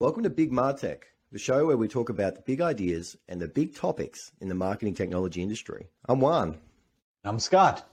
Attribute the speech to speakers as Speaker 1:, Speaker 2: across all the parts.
Speaker 1: Welcome to Big Martech, the show where we talk about the big ideas and the big topics in the marketing technology industry. I'm Juan.
Speaker 2: I'm Scott.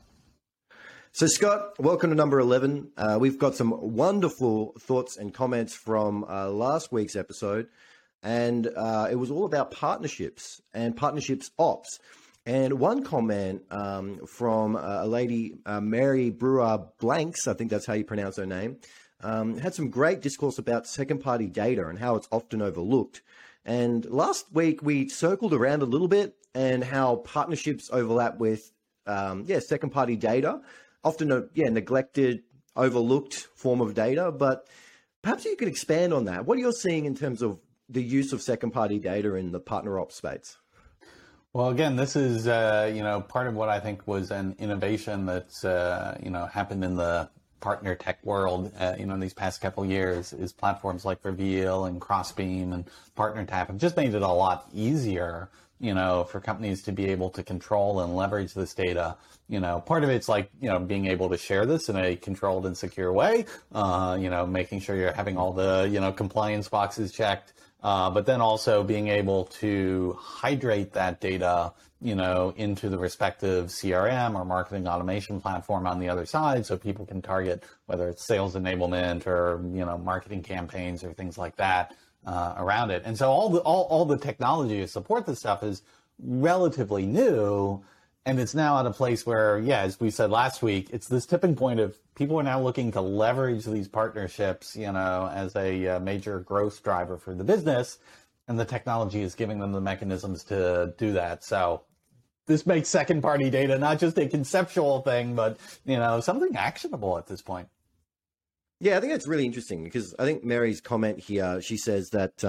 Speaker 1: So Scott, welcome to number 11. We've got some wonderful thoughts and comments from last week's episode, and it was all about partnerships and partnerships ops. And one comment from a lady, Mary Brewer Blanks, I think that's how you pronounce her name, had some great discourse about second-party data and how it's often overlooked. And last week we circled around a little bit and how partnerships overlap with, second-party data, often a neglected, overlooked form of data. But perhaps you could expand on that. What are you seeing in terms of the use of second-party data in the partner ops space?
Speaker 2: Well, again, this is part of what I think was an innovation that's happened in the partner tech world, in these past couple of years, is platforms like Reveal and Crossbeam and PartnerTap have just made it a lot easier, for companies to be able to control and leverage this data. Part of it's like, being able to share this in a controlled and secure way, making sure you're having all the, compliance boxes checked, but then also being able to hydrate that data, into the respective CRM or marketing automation platform on the other side, so people can target whether it's sales enablement or marketing campaigns or things like that around it. And so all the technology to support this stuff is relatively new, and it's now at a place where, as we said last week, it's this tipping point of people are now looking to leverage these partnerships, as a major growth driver for the business, and the technology is giving them the mechanisms to do that. So this makes second-party data not just a conceptual thing, but, something actionable at this point.
Speaker 1: Yeah, I think that's really interesting because I think Mary's comment here, she says that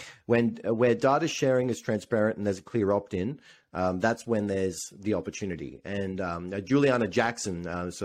Speaker 1: where data sharing is transparent and there's a clear opt-in, that's when there's the opportunity. And Juliana Jackson,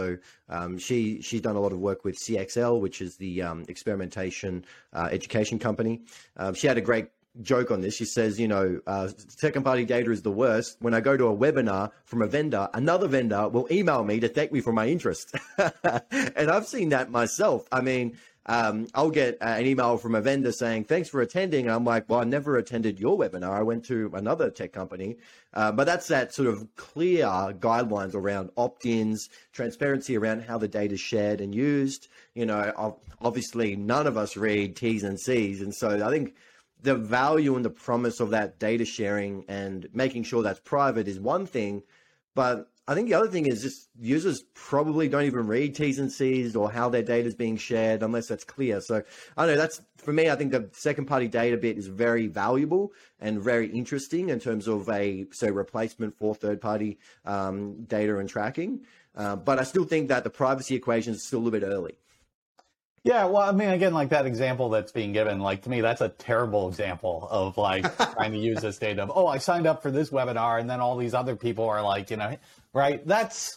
Speaker 1: she's done a lot of work with CXL, which is the experimentation education company. She had a great joke on this. She says, second party data is the worst. When I go to a webinar from a vendor, another vendor will email me to thank me for my interest. And I've seen that myself. I mean, I'll get an email from a vendor saying, thanks for attending. And I'm like, well, I never attended your webinar. I went to another tech company. But that's that sort of clear guidelines around opt-ins, transparency around how the data is shared and used. Obviously, none of us read T's and C's. And so I think the value and the promise of that data sharing and making sure that's private is one thing. But I think the other thing is just users probably don't even read T's and C's or how their data is being shared unless that's clear. So I don't know, that's for me, I think the second party data bit is very valuable and very interesting in terms of a replacement for third party data and tracking. But I still think that the privacy equation is still a little bit early.
Speaker 2: Yeah, well, I mean, again, like that example that's being given, like to me, that's a terrible example of like trying to use this data of, I signed up for this webinar and then all these other people are like, right? That's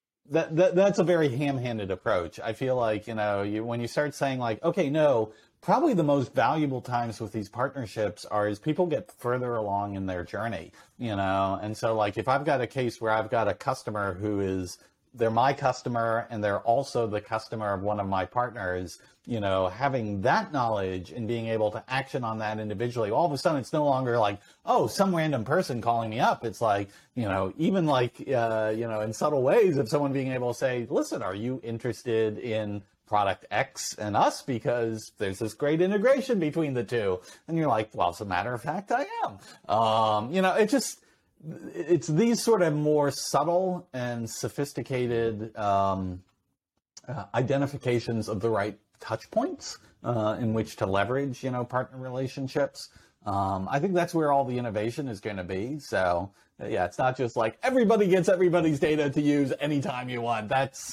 Speaker 2: a very ham-handed approach. I feel like, when you start saying like, okay, no, probably the most valuable times with these partnerships are as people get further along in their journey, and so like if I've got a case where I've got a customer who is, they're my customer and they're also the customer of one of my partners, having that knowledge and being able to action on that individually, all of a sudden it's no longer like, some random person calling me up. It's like, even like, in subtle ways of someone being able to say, listen, are you interested in product X and us? Because there's this great integration between the two. And you're like, well, as a matter of fact, I am. It's these sort of more subtle and sophisticated identifications of the right touch points in which to leverage, partner relationships. I think that's where all the innovation is going to be. So, it's not just like everybody gets everybody's data to use anytime you want.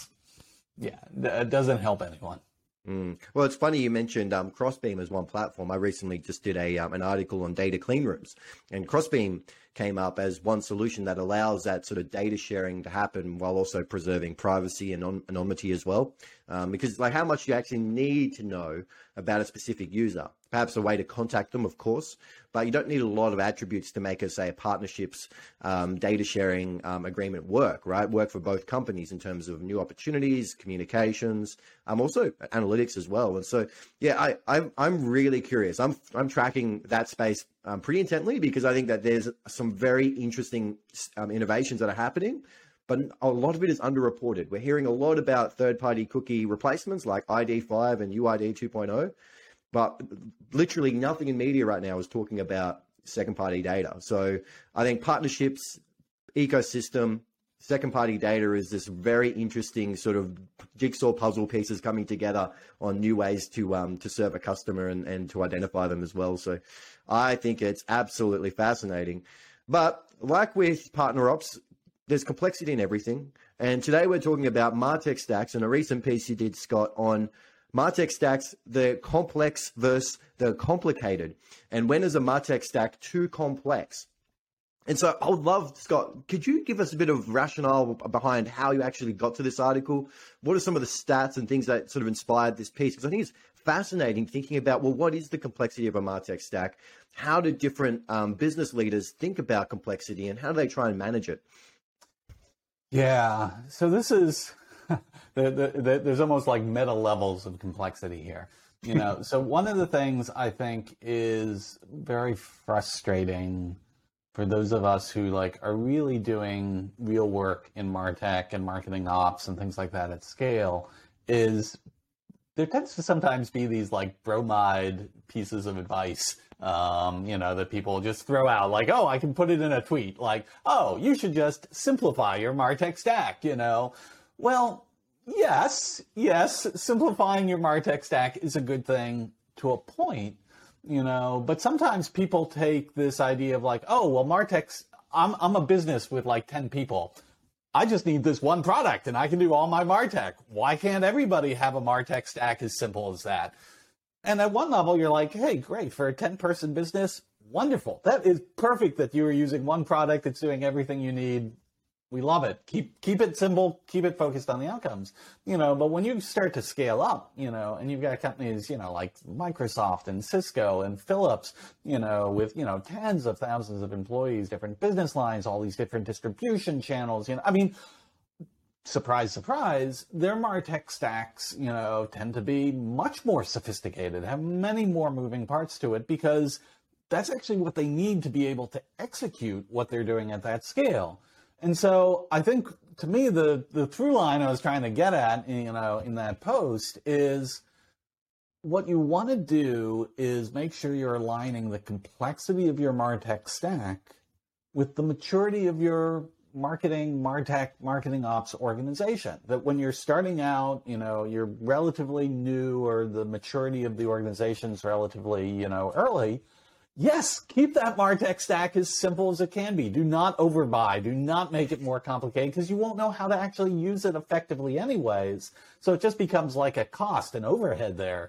Speaker 2: It doesn't help anyone.
Speaker 1: Well, it's funny you mentioned Crossbeam as one platform. I recently just did an article on data clean rooms, and Crossbeam came up as one solution that allows that sort of data sharing to happen while also preserving privacy and anonymity as well. Because like, how much do you actually need to know about a specific user? Perhaps a way to contact them, of course, but you don't need a lot of attributes to make a partnerships, data sharing agreement work, right? Work for both companies in terms of new opportunities, communications, also analytics as well. And so, yeah, I'm really curious. I'm tracking that space pretty intently, because I think that there's some very interesting innovations that are happening, but a lot of it is underreported. We're hearing a lot about third-party cookie replacements like ID5 and UID 2.0, but literally nothing in media right now is talking about second-party data. So I think partnerships, ecosystem, second-party data is this very interesting sort of jigsaw puzzle pieces coming together on new ways to serve a customer and to identify them as well. So I think it's absolutely fascinating. But like with partner ops, there's complexity in everything. And today we're talking about MarTech stacks and a recent piece you did, Scott, on MarTech stacks, the complex versus the complicated. And when is a MarTech stack too complex? And so I would love, Scott, could you give us a bit of rationale behind how you actually got to this article? What are some of the stats and things that sort of inspired this piece? Because I think it's fascinating thinking about, well, what is the complexity of a MarTech stack? How do different business leaders think about complexity, and how do they try and manage it?
Speaker 2: Yeah, so this is, there's almost like meta levels of complexity here. So one of the things I think is very frustrating for those of us who are really doing real work in MarTech and marketing ops and things like that at scale is there tends to sometimes be these bromide pieces of advice, that people just throw out oh, I can put it in a tweet oh, you should just simplify your MarTech stack, Well, yes, simplifying your MarTech stack is a good thing to a point, but sometimes people take this idea of oh, well, MarTech's, I'm a business with 10 people. I just need this one product and I can do all my MarTech. Why can't everybody have a MarTech stack as simple as that? And at one level, you're like, hey, great, for a 10-person business, wonderful. That is perfect that you are using one product that's doing everything you need. We love it. Keep it simple, keep it focused on the outcomes. But when you start to scale up, and you've got companies, like Microsoft and Cisco and Philips, with, tens of thousands of employees, different business lines, all these different distribution channels, surprise, surprise, their MarTech stacks, tend to be much more sophisticated, have many more moving parts to it, because that's actually what they need to be able to execute what they're doing at that scale. And so I think, to me, the through line I was trying to get at, in that post is what you want to do is make sure you're aligning the complexity of your MarTech stack with the maturity of your MarTech marketing ops organization. That when you're starting out, you're relatively new, or the maturity of the organization's relatively, early. Yes, keep that MarTech stack as simple as it can be. Do not overbuy. Do not make it more complicated, because you won't know how to actually use it effectively anyways. So it just becomes like a cost, an overhead there,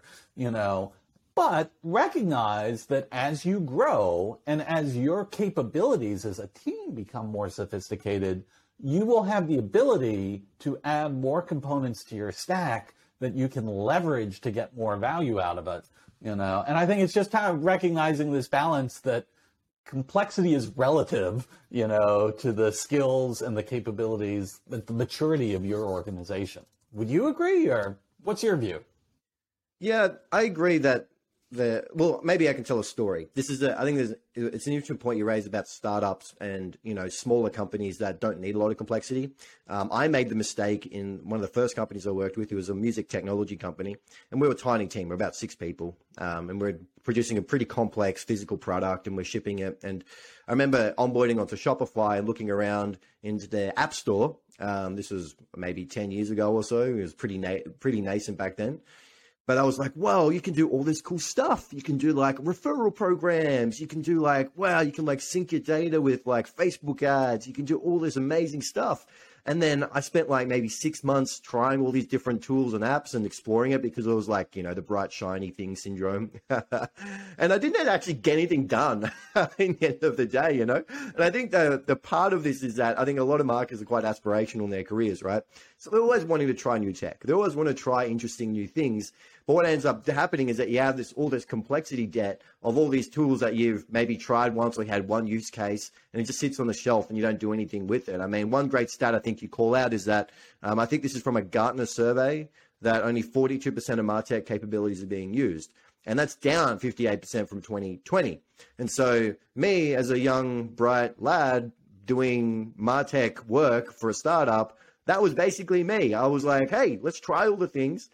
Speaker 2: But recognize that as you grow and as your capabilities as a team become more sophisticated, you will have the ability to add more components to your stack that you can leverage to get more value out of it. And I think it's just kind of recognizing this balance that complexity is relative, to the skills and the capabilities, the maturity of your organization. Would you agree, or what's your view?
Speaker 1: Yeah, I agree that well, maybe I can tell a story. It's an interesting point you raised about startups and, smaller companies that don't need a lot of complexity. I made the mistake in one of the first companies I worked with. It was a music technology company, and we were a tiny team. We're about 6 people, and we're producing a pretty complex physical product, and we're shipping it. And I remember onboarding onto Shopify and looking around into their app store. This was maybe 10 years ago or so. It was pretty nascent back then. But I was like, wow, you can do all this cool stuff. You can do referral programs. You can do you can sync your data with Facebook ads. You can do all this amazing stuff. And then I spent like maybe 6 months trying all these different tools and apps and exploring it because it was like, the bright, shiny thing syndrome. And I didn't actually get anything done in the end of the day, And I think the part of this is that I think a lot of marketers are quite aspirational in their careers, right? So they're always wanting to try new tech. They always want to try interesting new things. But what ends up happening is that you have all this complexity debt of all these tools that you've maybe tried once or had one use case, and it just sits on the shelf and you don't do anything with it. I mean, one great stat I think you call out is that I think this is from a Gartner survey that only 42% of MarTech capabilities are being used. And that's down 58% from 2020. And so me as a young, bright lad doing MarTech work for a startup, that was basically me. I was like, hey, let's try all the things.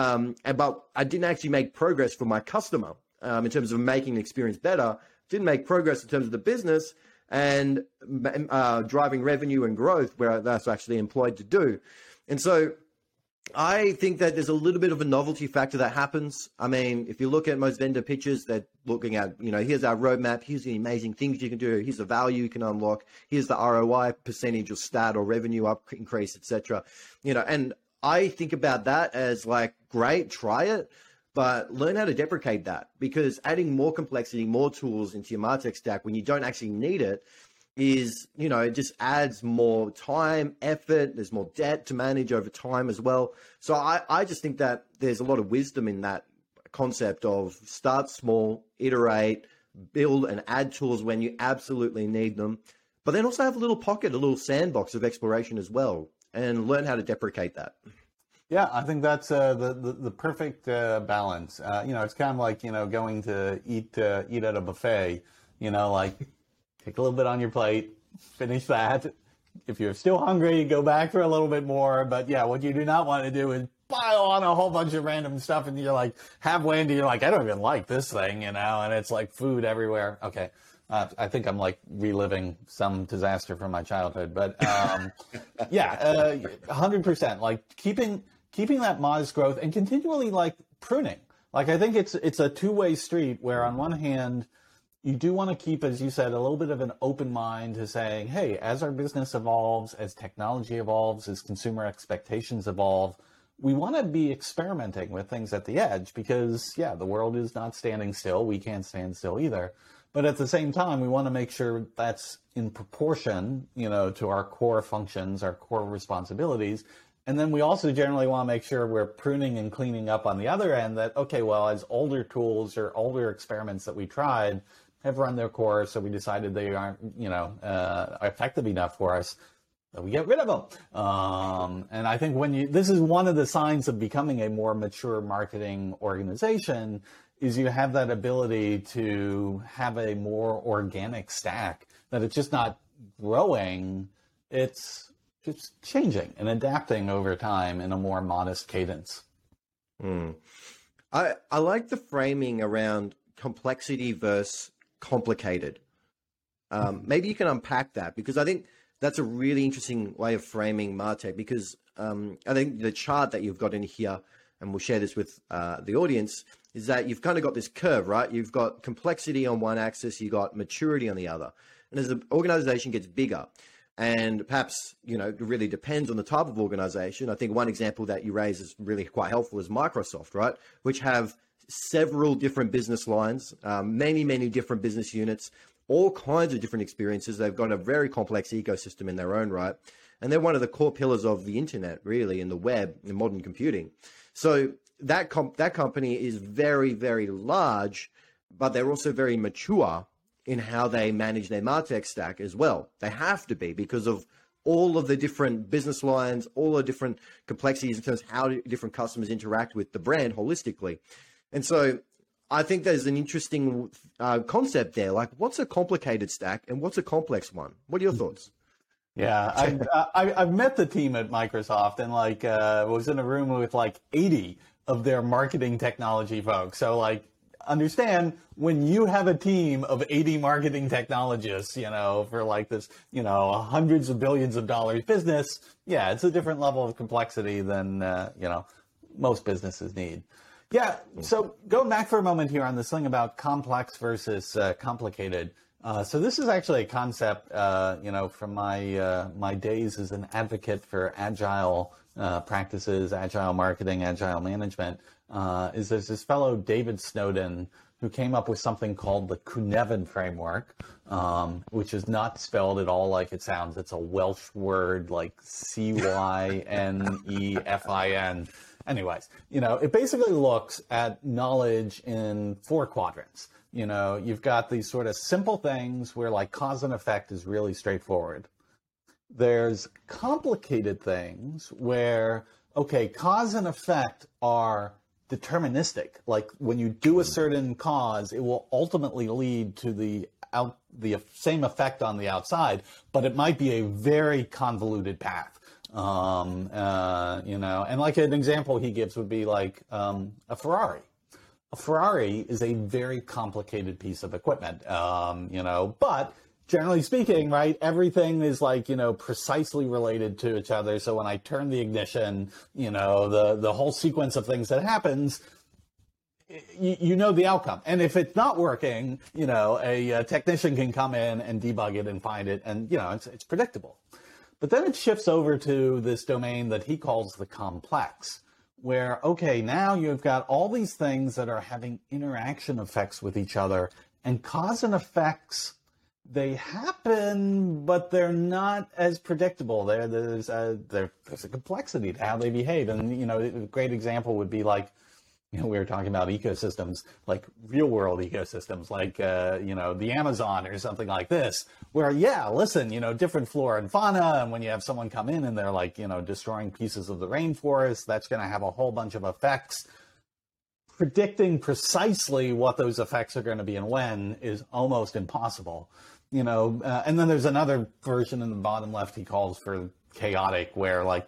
Speaker 1: But I didn't actually make progress for my customer in terms of making the experience better. Didn't make progress in terms of the business and driving revenue and growth where that's actually employed to do. And so I think that there's a little bit of a novelty factor that happens. I mean, if you look at most vendor pitches, they're looking at, here's our roadmap, here's the amazing things you can do, here's the value you can unlock, here's the ROI percentage or stat or revenue up increase, etc. And I think about that as like, great, try it, but learn how to deprecate that, because adding more complexity, more tools into your MarTech stack when you don't actually need it is, it just adds more time, effort. There's more debt to manage over time as well. So I just think that there's a lot of wisdom in that concept of start small, iterate, build and add tools when you absolutely need them, but then also have a little pocket, a little sandbox of exploration as well, and learn how to deprecate that.
Speaker 2: Yeah, I think that's the perfect balance. It's kind of like, going to eat at a buffet, like take a little bit on your plate, finish that. If you're still hungry, go back for a little bit more. But yeah, what you do not want to do is pile on a whole bunch of random stuff and you're like halfway into, you're like, I don't even like this thing, and it's like food everywhere. Okay. I think I'm like reliving some disaster from my childhood, but yeah, 100%. Like keeping that modest growth and continually like pruning. Like I think it's a two-way street where on one hand, you do want to keep, as you said, a little bit of an open mind to saying, hey, as our business evolves, as technology evolves, as consumer expectations evolve, we want to be experimenting with things at the edge because, yeah, the world is not standing still. We can't stand still either. But at the same time, we want to make sure that's in proportion, to our core functions, our core responsibilities. And then we also generally want to make sure we're pruning and cleaning up on the other end that, okay, well, as older tools or older experiments that we tried have run their course, so we decided they aren't, effective enough for us, so we get rid of them. And I think this is one of the signs of becoming a more mature marketing organization is you have that ability to have a more organic stack, that it's just not growing, it's just changing and adapting over time in a more modest cadence.
Speaker 1: I like the framing around complexity versus complicated. Maybe you can unpack that, because I think that's a really interesting way of framing MarTech, because I think the chart that you've got in here, and we'll share this with the audience, is that you've kind of got this curve, right? You've got complexity on one axis, you've got maturity on the other. And as the organization gets bigger, and perhaps, it really depends on the type of organization. I think one example that you raise is really quite helpful is Microsoft, right? Which have several different business lines, many, many different business units, all kinds of different experiences. They've got a very complex ecosystem in their own right. And they're one of the core pillars of the internet, really, in the web, in modern computing. So that company is very, very large, but they're also very mature in how they manage their MarTech stack as well. They have to be, because of all of the different business lines, all the different complexities in terms of how different customers interact with the brand holistically. And so I think there's an interesting concept there. Like, what's a complicated stack and what's a complex one? What are your thoughts?
Speaker 2: Yeah, I've met the team at Microsoft, and was in a room with 80 of their marketing technology folks. So understand, when you have a team of 80 marketing technologists, for this, hundreds of billions of dollars business, yeah, it's a different level of complexity than, most businesses need. Yeah. So going back for a moment here on this thing about complex versus complicated, So this is actually a concept, from my days as an advocate for agile practices, agile marketing, agile management. There's this fellow David Snowden who came up with something called the Cynefin framework, which is not spelled at all like it sounds. It's a Welsh word like Cynefin. Anyways, it basically looks at knowledge in 4 quadrants. You've got these sort of simple things where like cause and effect is really straightforward. There's complicated things where, okay, cause and effect are deterministic. Like when you do a certain cause, it will ultimately lead to the same effect on the outside, but it might be a very convoluted path. And like an example he gives would be like a Ferrari. A Ferrari is a very complicated piece of equipment, but generally speaking, right, everything is like, precisely related to each other. So when I turn the ignition, the whole sequence of things that happens, you know the outcome. And if it's not working, a technician can come in and debug it and find it, and, it's predictable. But then it shifts over to this domain that he calls the complex, where, okay, now you've got all these things that are having interaction effects with each other, and cause and effects, they happen, but they're not as predictable. There's a complexity to how they behave. And, a great example would be like, we were talking about ecosystems, like real world ecosystems, like, the Amazon or something like this, where, listen, different flora and fauna. And when you have someone come in and they're like, destroying pieces of the rainforest, that's going to have a whole bunch of effects. Predicting precisely what those effects are going to be and when is almost impossible. And then there's another version in the bottom left he calls for chaotic, where like,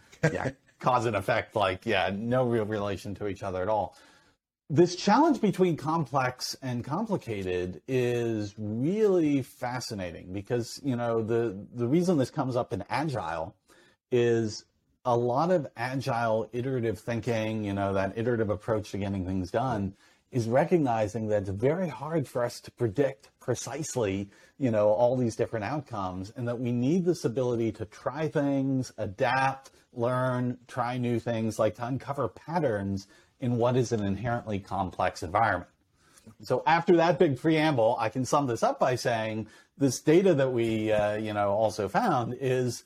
Speaker 2: cause and effect, like, no real relation to each other at all. This challenge between complex and complicated is really fascinating because, the reason this comes up in Agile is a lot of Agile iterative thinking, that iterative approach to getting things done is recognizing that it's very hard for us to predict precisely, all these different outcomes, and that we need this ability to try things, adapt, learn, try new things, like to uncover patterns in what is an inherently complex environment. So after that big preamble, I can sum this up by saying this data that we, also found is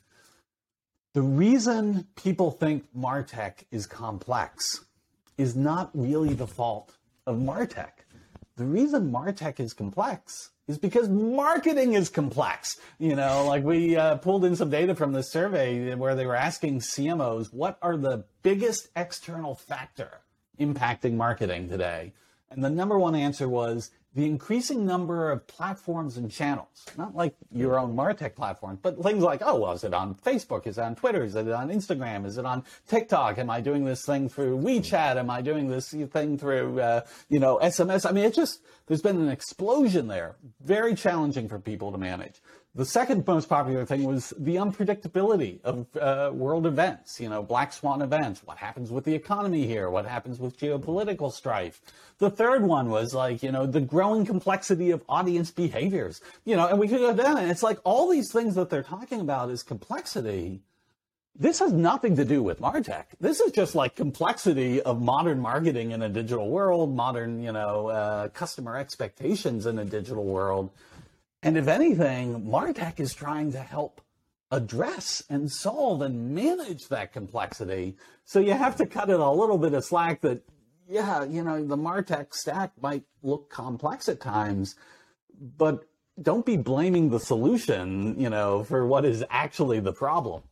Speaker 2: the reason people think MarTech is complex is not really the fault of MarTech. The reason MarTech is complex is because marketing is complex. Like we pulled in some data from this survey where they were asking CMOs, what are the biggest external factor impacting marketing today? And the number one answer was the increasing number of platforms and channels, not like your own MarTech platform, but things like, is it on Facebook? Is it on Twitter? Is it on Instagram? Is it on TikTok? Am I doing this thing through WeChat? Am I doing this thing through, SMS? I mean, there's been an explosion there. Very challenging for people to manage. The second most popular thing was the unpredictability of world events, black swan events. What happens with the economy here? What happens with geopolitical strife? The third one was like, the growing complexity of audience behaviors, and we could go down, and it's like all these things that they're talking about is complexity. This has nothing to do with MarTech. This is just like complexity of modern marketing in a digital world, modern, customer expectations in a digital world. And if anything, MarTech is trying to help address and solve and manage that complexity. So you have to cut it a little bit of slack that, the MarTech stack might look complex at times, but don't be blaming the solution, for what is actually the problem.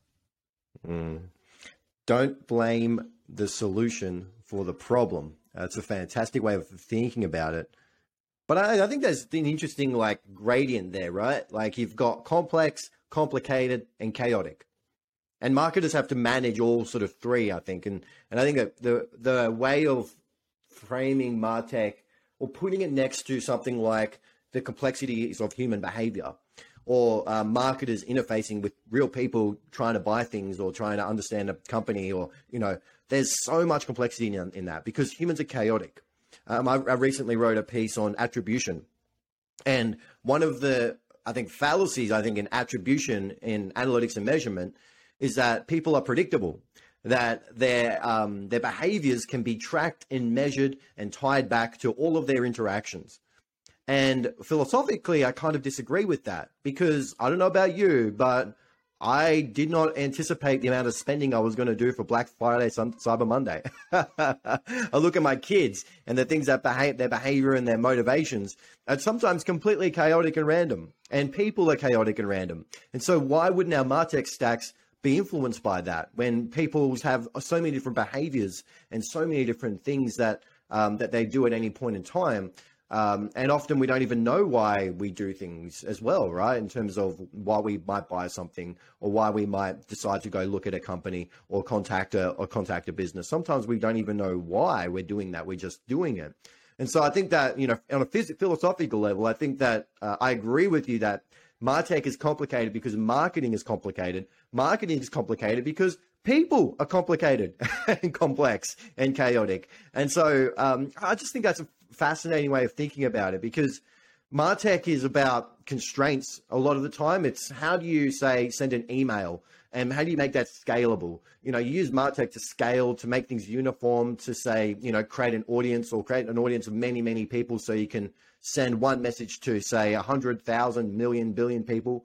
Speaker 1: Don't blame the solution for the problem. That's a fantastic way of thinking about it. But I think there's an interesting gradient there, right? Like you've got complex, complicated, and chaotic. And marketers have to manage all sort of three, I think. And I think that the way of framing MarTech or putting it next to something like the complexities of human behavior or marketers interfacing with real people trying to buy things or trying to understand a company or, there's so much complexity in that because humans are chaotic. I recently wrote a piece on attribution And one of the, I think, fallacies, I think, in attribution in analytics and measurement is that people are predictable, that their behaviors can be tracked and measured and tied back to all of their interactions. And philosophically, I kind of disagree with that, because I don't know about you, but I did not anticipate the amount of spending I was going to do for Black Friday, Cyber Monday. I look at my kids and the things that their behavior and their motivations are sometimes completely chaotic and random, and people are chaotic and random. And so why wouldn't our MarTech stacks be influenced by that when people have so many different behaviors and so many different things that that they do at any point in time? And often we don't even know why we do things as well, right? In terms of why we might buy something, or why we might decide to go look at a company or contact a business. Sometimes we don't even know why we're doing that. We're just doing it. And so I think that, on a philosophical level, I think that I agree with you that MarTech is complicated because marketing is complicated. Marketing is complicated because people are complicated and complex and chaotic. And so I just think that's a fascinating way of thinking about it, because MarTech is about constraints a lot of the time. It's how do you send an email, and how do you make that scalable? You use MarTech to scale, to make things uniform, to create an audience, or create an audience of many, many people, so you can send one message to 100,000 million billion people.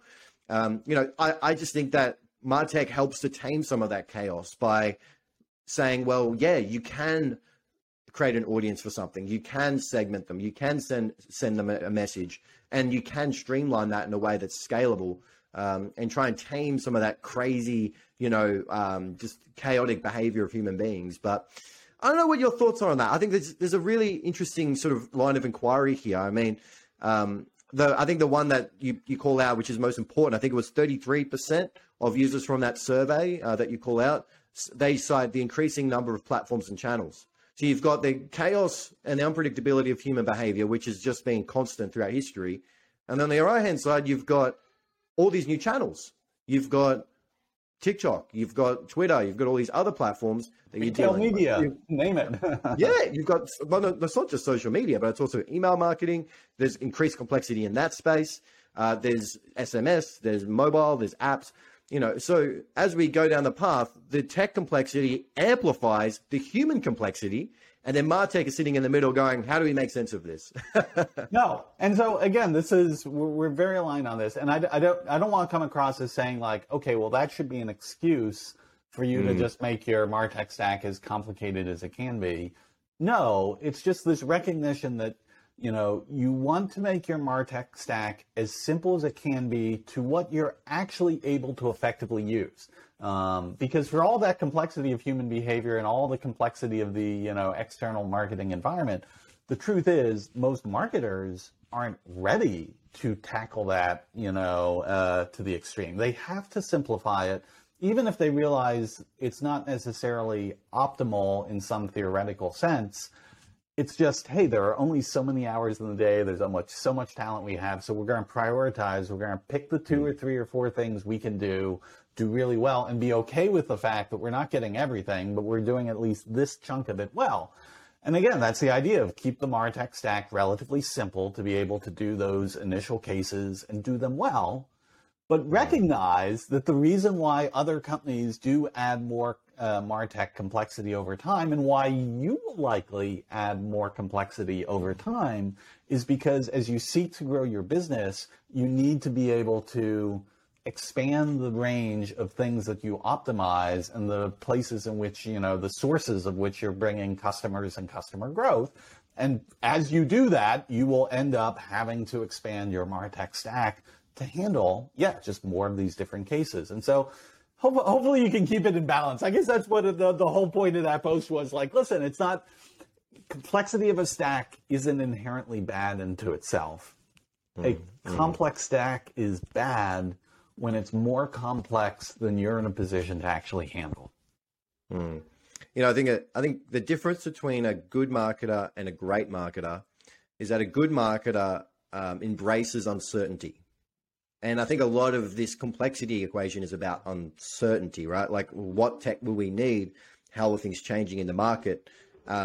Speaker 1: I just think that MarTech helps to tame some of that chaos by saying, well, yeah, you can create an audience for something, you can segment them, you can send them a message, and you can streamline that in a way that's scalable, and try and tame some of that crazy, just chaotic behavior of human beings. But I don't know what your thoughts are on that. I think there's a really interesting sort of line of inquiry here. I mean, I think the one that you call out, which is most important, I think it was 33% of users from that survey that you call out, they cite the increasing number of platforms and channels. So you've got the chaos and the unpredictability of human behavior, which has just been constant throughout history. And then on the right-hand side, you've got all these new channels. You've got TikTok, you've got Twitter, you've got all these other platforms that you're dealing with.
Speaker 2: Retail media, name it.
Speaker 1: Yeah, you've got, well, it's not just social media, but it's also email marketing. There's increased complexity in that space. There's SMS, there's mobile, there's apps. So as we go down the path, the tech complexity amplifies the human complexity, and then MarTech is sitting in the middle going, how do we make sense of this?
Speaker 2: No. And so again, we're very aligned on this. And I don't want to come across as saying like, okay, well, that should be an excuse for you to just make your MarTech stack as complicated as it can be. No, it's just this recognition that, you want to make your MarTech stack as simple as it can be to what you're actually able to effectively use. Because for all that complexity of human behavior and all the complexity of the, external marketing environment, the truth is most marketers aren't ready to tackle that, to the extreme. They have to simplify it, even if they realize it's not necessarily optimal in some theoretical sense. It's just, hey, there are only so many hours in the day. There's so much talent we have. So we're going to prioritize. We're going to pick the 2 or 3 or 4 things we can do really well, and be okay with the fact that we're not getting everything, but we're doing at least this chunk of it well. And again, that's the idea of keep the MarTech stack relatively simple to be able to do those initial cases and do them well, but recognize that the reason why other companies do add more MarTech complexity over time, and why you will likely add more complexity over time, is because as you seek to grow your business, you need to be able to expand the range of things that you optimize and the places in which, the sources of which you're bringing customers and customer growth. And as you do that, you will end up having to expand your MarTech stack to handle, just more of these different cases. And so hopefully you can keep it in balance. I guess that's what the whole point of that post was. Like, listen, it's not, complexity of a stack isn't inherently bad into itself. A complex stack is bad when it's more complex than you're in a position to actually handle.
Speaker 1: I think the difference between a good marketer and a great marketer is that a good marketer embraces uncertainty. And I think a lot of this complexity equation is about uncertainty, right? Like, what tech will we need? How are things changing in the market?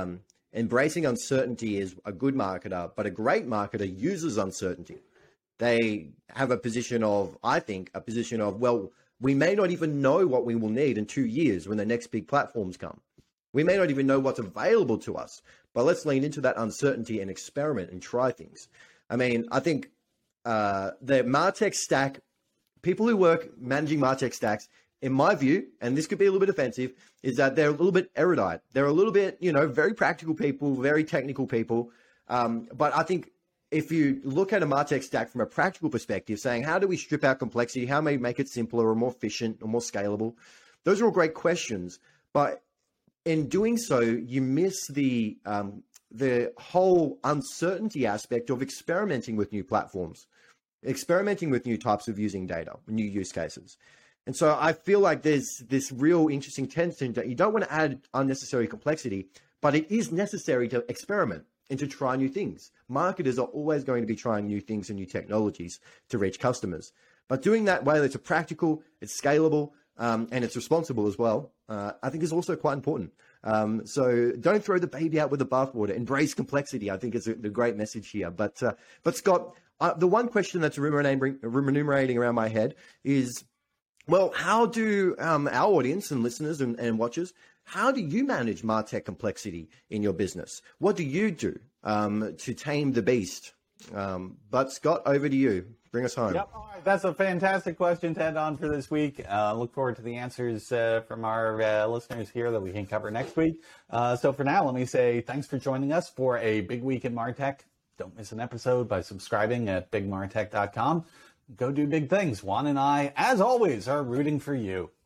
Speaker 1: embracing uncertainty is a good marketer, but a great marketer uses uncertainty. They have a position of, I think, well, we may not even know what we will need in 2 years when the next big platforms come. We may not even know what's available to us, but let's lean into that uncertainty and experiment and try things. I mean, I think the MarTech stack, people who work managing MarTech stacks, in my view, and this could be a little bit offensive, is that they're a little bit erudite. They're a little bit, very practical people, very technical people. But I think if you look at a MarTech stack from a practical perspective, saying, how do we strip out complexity? How may we make it simpler or more efficient or more scalable? Those are all great questions. But in doing so, you miss the whole uncertainty aspect of experimenting with new platforms, experimenting with new types of using data, new use cases. And so I feel like there's this real interesting tension that you don't want to add unnecessary complexity, but it is necessary to experiment and to try new things. Marketers are always going to be trying new things and new technologies to reach customers. But doing that way that's practical, it's scalable, and it's responsible as well, I think is also quite important. So don't throw the baby out with the bathwater. Embrace complexity, I think is the great message here. But Scott, the one question that's remunerating around my head is, well, how do our audience and listeners and watchers, how do you manage MarTech complexity in your business? What do you do to tame the beast? But Scott, over to you. Bring us home.
Speaker 2: Yep. All right. That's a fantastic question to end on for this week. Look forward to the answers from our listeners here that we can cover next week. So for now, let me say thanks for joining us for a big week in MarTech. Don't miss an episode by subscribing at bigmartech.com. Go do big things. Juan and I, as always, are rooting for you.